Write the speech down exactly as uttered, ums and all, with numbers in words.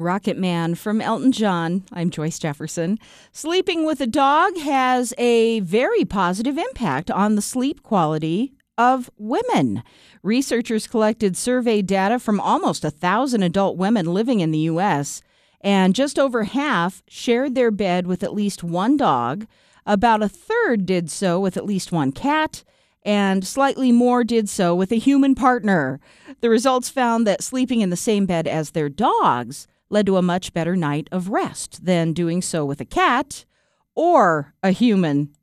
Rocket Man from Elton John. I'm Joyce Jefferson. Sleeping with a dog has a very positive impact on the sleep quality of women. Researchers collected survey data from almost a thousand adult women living in the U S, and just over half shared their bed with at least one dog. About a third did so with at least one cat, and slightly more did so with a human partner. The results found that sleeping in the same bed as their dogs led to a much better night of rest than doing so with a cat or a human